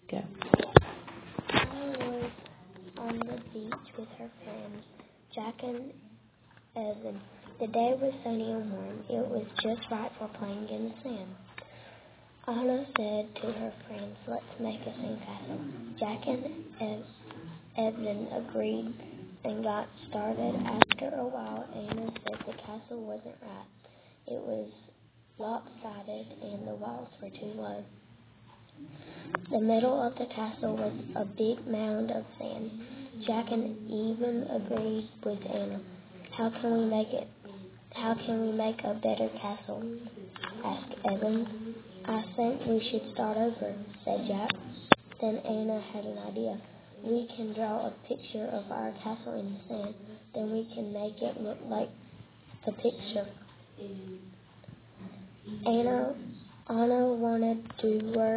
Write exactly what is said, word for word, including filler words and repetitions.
Go. Anna was on the beach with her friends, Jack and Evan. The day was sunny and warm. It was just right for playing in the sand. Anna said to her friends, "Let's make a sandcastle." Jack and Ev- Evan agreed and got started. After a while, Anna said the castle wasn't right. It was lopsided and the walls were too low. The middle of the castle was a big mound of sand. Jack and Evan agreed with Anna. How can we make it? How can we make a better castle? Asked Evan. I think we should start over, said Jack. Then Anna had an idea. We can draw a picture of our castle in the sand. Then we can make it look like the picture. Anna, Anna wanted to work